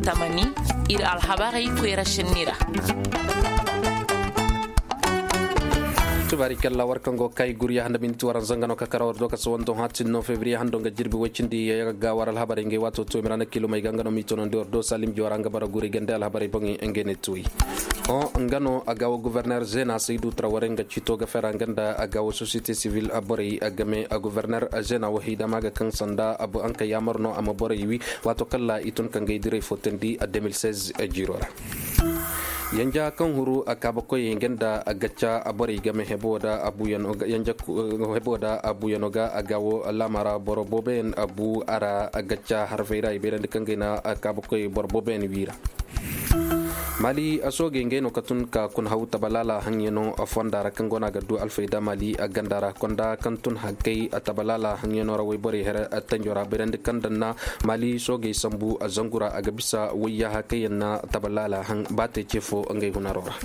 tamani ir alhabari kuera shinira. Tubarikalla warkango kay gurya handa minti waran zangano kakara wardo ka sawando hatin no february hando nga jirbi wacindi yaga waral habari nge wato to mirana kilo may gangano mitono ndor do salim joranga bara guri gende al habari bangi engene tui o ngano agawo gouverneur Zena Seydou Traoré nga cito ga fera nganda agawo société civile abori agame a gouverneur Zena wahida maga kan sanda abu anka yamarno amabori wi wato kala itun kan gaydire fotendi a 2016 jirora yanja kan huru akaba ko yengenda agacha abori game heboda abu yanoga yanja heboda abu yanoga agawo lamara boroboben abu ara agacha harveira ibere kangena akaba ko borboben wira mali asoge ngeno katun ka kun hauta balala hanyeno afondara kangona gaddu alfaida mali agandara konda kantun hakai atabalala hanyeno rawai bore hera atanjora berende kandanna mali soge sambu azangura agabisa wiya hakayenna tabalala hang bate chefo ngai hunarora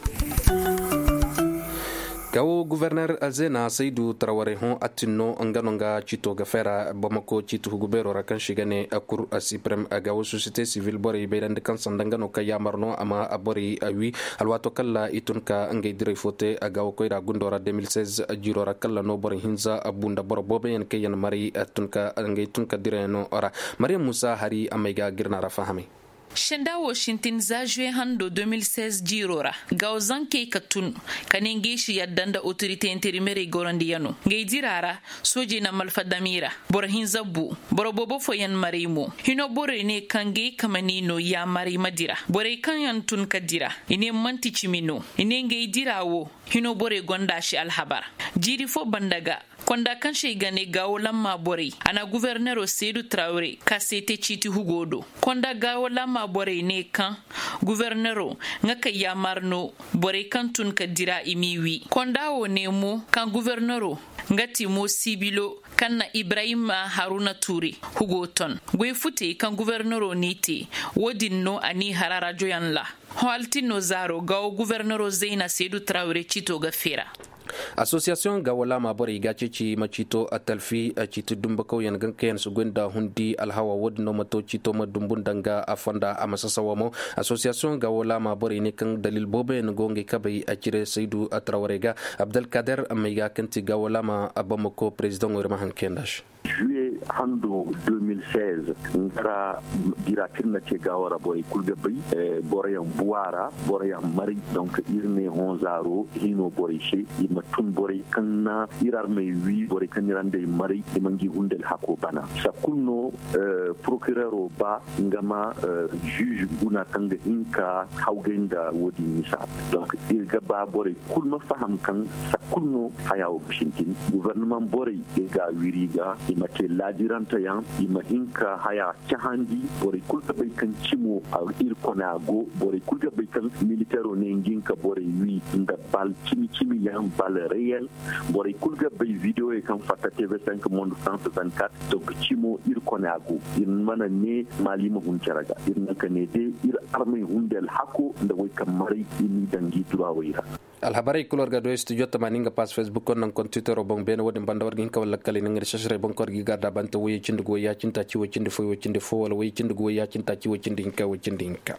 gawo gouverneur Zena Seydou Traoré hon atinno nganonga cito gafera Bamako cito hugubero rakan shigane akur asiprem agawo société civile bori beirande kan sandangano kayamarno ama abori awi alwato kala itunka ngay dire fote agawo koira gundora 2016 jirora kala no bori hinza abunda boro bobe en kayan mari atunka ngay tunka dire no ora Maria Musa hari amega girna rafahami Shenda Washington za juin hando 2016 jirora gauzan ke katun kanenge shi yaddanda autorité intérimaire gorandi yano ngay dirara soje na malfadamira borhin zabbu borobobo foyan marimo hino bore ne kange kamanino ya mari madira bore kan yantun kadira ine manti chimino ine ngay dirawo hino bore gonda shi alhabar jiri fo bandaga konda kan gane gawo lamma bore ana gouverneur Seydou Traoré kasete chiti hugodo konda gawo lamma bore ne kan gouverneur ngaka yamarno bore kan tun kadira imiwi konda wo nemo kan gouverneur ngati mo sibilo kanna Ibrahima Haruna Touré hugoton gwe fute kan gouverneur niti wodinno ani harara joyanla haltino zaro gawo gouverneur Zena Seydou Traoré chito gafera association gawala mabori gachichi machito atalfi chito dumbako yan ganken sugunda hundi alhawa wodno mato chito madumbundanga afanda amasasawamo association gawala mabori ne kan dalil bobe ngonge kabai achire Seydou Traoré ga Abdelkader amiga kanti gawala ma abamako president ngorma hankendash juillet hando 2016 ngara dira kirna ce gawara boy kulga bay boreyan buara boreyan mari donc irne honzaro hino boreche ima tun bore kanna irar may wi bore kanirande mari imangi hundel hako bana sakunno procureur ba ngama juge una kanga inka hawgenda wodi misa donc irga ba bore kulma faham kan sakunno hayawo bishintin gouvernement bore ga wiriga mace lajiranta yan ima hinka haya cahandi bore kulka bai kan cimo a irkonago bore kulka bai kan militaro ne nginka bore wi nda bal cimi yan bal réel bore kulka bai video e kan fata TV5 Monde France 24 donc cimo irkonago in mana ne malima huncaraga in naka ne de ir armai hundel hako nda way kan mari ini dangi tuwa wayra alhabarai kulor ga do studio tamaninga pas Facebook kon nan kon Twitter bon ben wodi banda wargin ka wala kali ngir shashre bon kor gi garda banta woyi cindugo ya cinta ci wo cindi fo wala woyi cindugo ya cinta ci wo cindi hinka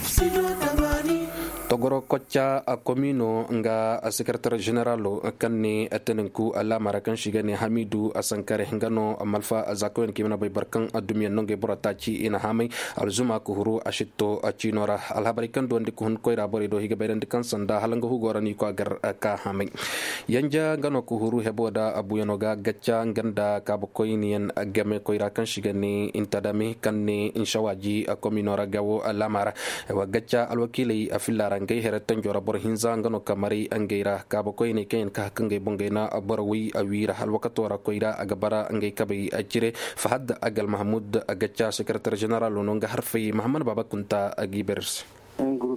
togoro kocha a komino nga a secrétaire général kanni atenenku alla marakan shigane Hamidou Asankare ngano amalfa azakoen kimena bay barkan adumia nonge borata ci ina hamay alzuma ko huru ashitto acinora alhabari kan donde ko hun koyra bori do higa berende kan sanda halanga hugorani ko agar ka hamay yanja ngano ko huru heboda abuyanoga gacca nganda ka bokoyni en game koyra kan shigane intadami kanni inshawaji a kominora gawo alamara wa gacca alwakili afillara ngay heratan jora bor hinza ngano kamari angeira kaba koyne ken ka kange bongena borwi awira halwakatora koyra agabara angay kabai ajire fahad agal mahmud agacha secretary general nonga harfi Muhammad Baba kunta agibers un groupe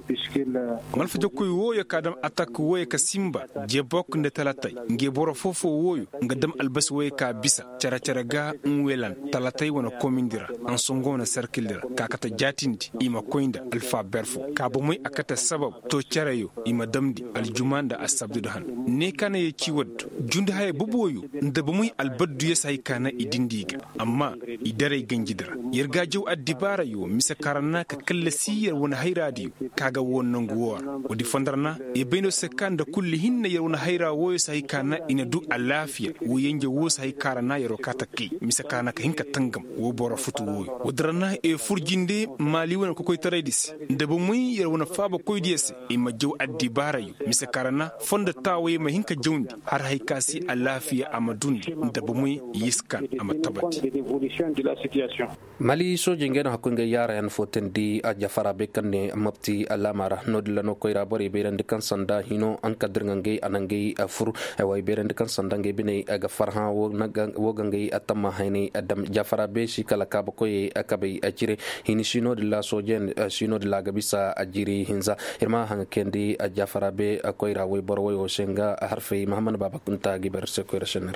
malfa jokkoy woyo kadam attaque woyo ka simba je bok nde talatay nge boro fofo woyo nga dam albas woyo ka bisa cara ga welan talatay wona komindira an songona circlera kakata jatindi ima koinda alfa berfo ka bo moy akata sabab to carayo ima damdi aljumanda asabdudahan ne kana ye ciwad junda hay boboyo nda bo moy albaddu yesay kana idindiga amma idare ganjidira yerga jaw addibara yo misa karanna ka kallasiyar wona hayradi kaga wonnon guwar wodi fondarna e beno sekanda kulli hinna yer wona hayra woyo say kana ina du alafiya wo yenge wo say karana yero kataki misa kana ka hinka tangam wo boro futu woyo wodrana e furjinde mali wona ko koy taradis nda bo moy yer wona faba koy dies e ma jaw addibara yo misa karana fonda tawaye ma hinka jawndi har hay kasi alafiya amadundi nda bo moy yiskan amatabati mali soje ngena hakunga yara yan fotendi a jafara be kanne mapti alamara nodlano koyra bori berende kan sanda hino an kadringange anange afur way berende kan sanda nge bine aga farha wo gange atama hayni adam jafara be shi kala kaba koye akabe ajire hini shino de la sojen shino de la gabisa ajiri hinza irma hanga kendi a jafara be koyra way bor way o shenga harfe muhammad baba kunta giber se koyra shenera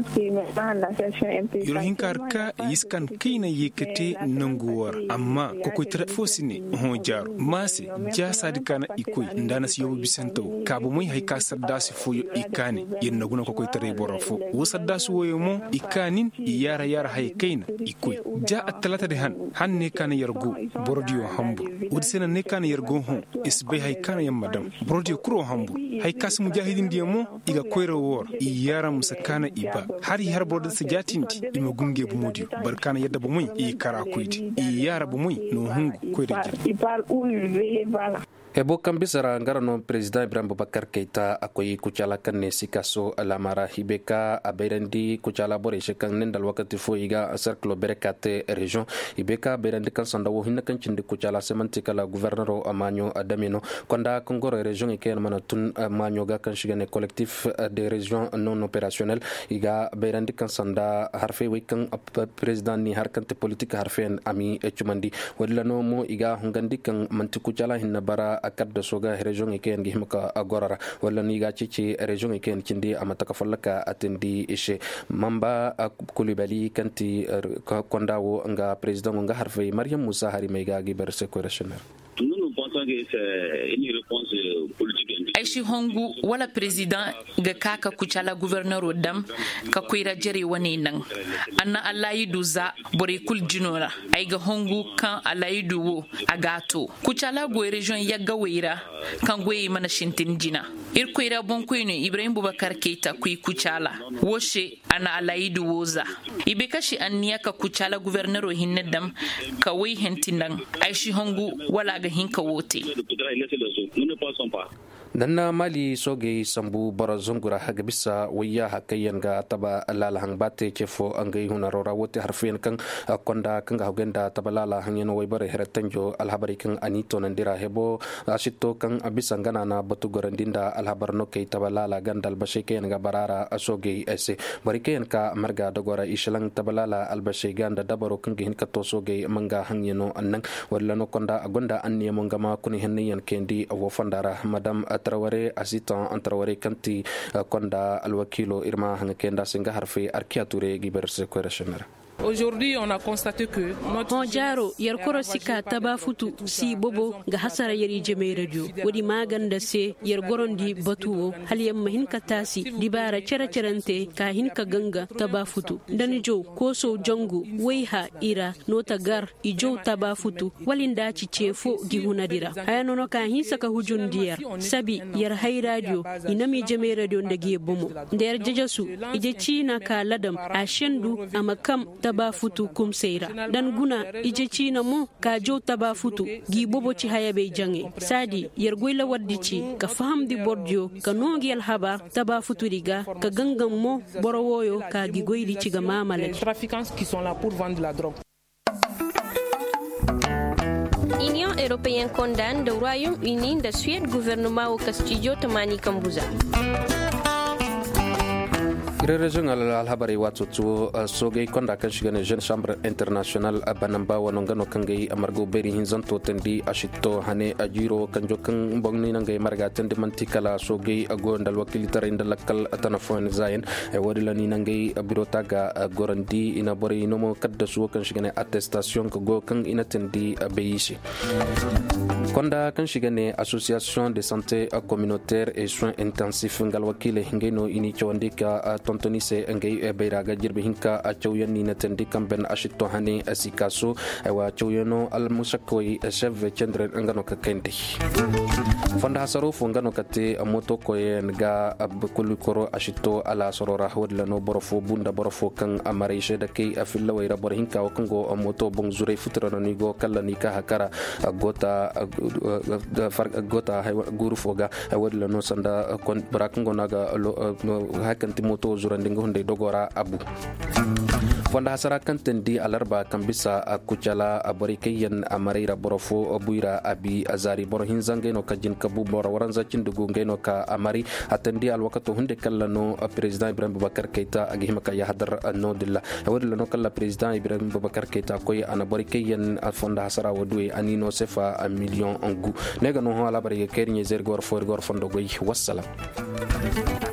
yoro hinkarka yiskan kina yekete nanguwar amma kokoy tara fosine hon jaru mase ja sadikana ikoy ndana si yobu bisanto kabo moy hay kasar dasi foyo ikani yenna guna kokoy tara borofo wo saddasu woyo mo ikanin yara hay kaina ikoy ja atalata de hanne kana yargo borodiyo hambu wudisena ne kana yargo hon isbe hay kana yamadam borodiyo kuro hambu hay kas mujahidin diamo iga koyro wor yara musakana iba har borda sajatinti ima gunge bu modi barkana yadda bu muy e kara koyti e yara bu muy no hungu koyde hebo kambisara ngarano president Ibrahim Boubacar Keita akoyi kuchala kanne sikaso alamara hibeka aberendi kuchala bore shekan nendal wakati fo iga cercle berekate region ibeka berendi kan sanda wo hinna kan cindi kuchala semantika la gouverneur amanyo adamino konda kongoro region iken manatun amanyo ga kan shigane collectif des régions non opérationnelles iga berendi kan sanda harfe wekan president ni harkante politique harfen ami echumandi wadlano mo iga hungandi kan mantiku chala hinna bara akadda soga region iken gi himka agorara wala ni ga cici region iken cindi amata ka fallaka atendi ishe mamba kulibali kanti kondawo nga president nga harfe Mariam Moussa hari mega gi berse correctioner aishi hongu wala president ga kaka kuchala gouverneur dam ka kuira jere wani nan anna alayidu za bore kul jinora ai ga hongu kan alayidu wo agato kuchala go region ya gawira kan goyi mana shintin jina irkoira bonkoino Ibrahim Boubacar Keita kui kuchala woshe ana alayidu woza ibe kashi anniya ka kuchala gouverneur hinne dam ka wai hentinan aishi hongu wala ga hinka wote danna mali soge sambu barazungura haga bisa waya hakayan ga taba lala hang bate chefo angai huna rora wote harfian kan konda kan ga hugenda taba lala hangeno way bare heratanjo alhabari kan anito nandira hebo asito kan abisa ngana na batu gorandinda alhabar no kay taba lala gandal bashe kayan ga barara asoge ese bari kayan ka marga dogora ishalang taba lala albashe ganda dabaro kan gihin ka to soge manga hangeno annan walla no konda agonda anniya mongama kuni henniyan kendi awo fandara madam Traoré assistant Traoré kanti konda alwakilo irma hanga kenda singa harfe arkiature giberse correctioner. Aujourd'hui, on a constaté que notre jaro yerkoro sika tabafutu si bobo ga hasara yeri jeme radio wodi maganda se yergorondi batuwo hal yamma hin katasi dibara cerante ka hin ka ganga tabafutu danijo koso jongu weiha ira nota gar ijo tabafutu walinda ci cefo gihunadira hayanono ka hin saka hujundiyar sabi yer hay radio inami jeme radio ndage bomo der jejesu ije china ka ladam a shendu amakam tabafutu kumseira dan guna ije china mo ka jo tabafutu gi bobo ci hayabe jange sadi yergoyla waddici ka fahamdi bordio ka nongi al habar tabafutu riga ka gangam mo borowoyo ka gi goyli ci ga mamale trafiquants qui sont là pour vendre la drogue. Union européenne condamne le Royaume-Uni de Suède gouvernement au Castillo Tamani Kambuza. Regional alhabari wato to sogai konda kan shiga ne Jeune Chambre International banamba wono ngano kangai amargo beri hinzanto tendi ashito hane ajiro kanjo kan bongni nangai marga tendi mantikala sogai agondal wakilitara indalakal atanafon zayen e wadila ni nangai birotaga gorandi ina bori nomo kadda suwo kan shiga ne attestation ko go kan ina tendi beyishi konda kan shiga ne Association de santé communautaire et soins intensifs ngal wakile ngeno ini chawandika tontoni se ngay bayraga jirbe hinka a chawyan ni natendi kamben ashito hani asikaso wa chawyano al musakoi chef cendre ngano kakendi fonda hasaro ngano kate moto koyen ga abkulu koro ashito ala sorora hodla no borofo bunda borofo kan amarishe da kay afilla wayra bor hinka o kango moto bong zure futrano ni go kala ni ka hakara gota guru foga wadla no sanda kon brakango naga hakanti moto zurandingo hunde dogora abu fonda hasara kantendi alarba kambisa kuchala aborikeyen amareira borofo buira abi azari boro hinzange no kajin kabu boro waranza cindugu ngeno ka amari atendi alwakato hunde kallano president Ibrahim Boubacar Keita agihimaka ya hadar no dilla wadla no kala president Ibrahim Boubacar Keita koy anaborikeyen fonda hasara wadwe anino sefa a million ongu nega no hala bari kerinye zergor for gor fondo goy wassalam.